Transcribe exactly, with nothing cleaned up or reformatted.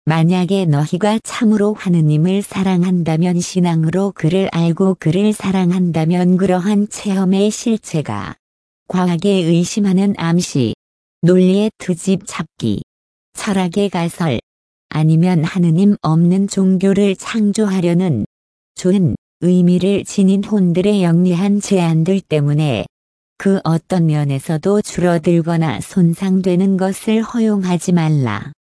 만약에 너희가 참으로 하느님을 사랑한다면 신앙으로 그를 알고 그를 사랑한다면 그러한 체험의 실체가 과학에 의심하는 암시, 논리의 트집 잡기, 철학의 가설, 아니면 하느님 없는 종교를 창조하려는 좋은 의미를 지닌 혼들의 영리한 제안들 때문에 그 어떤 면에서도 줄어들거나 손상되는 것을 허용하지 말라.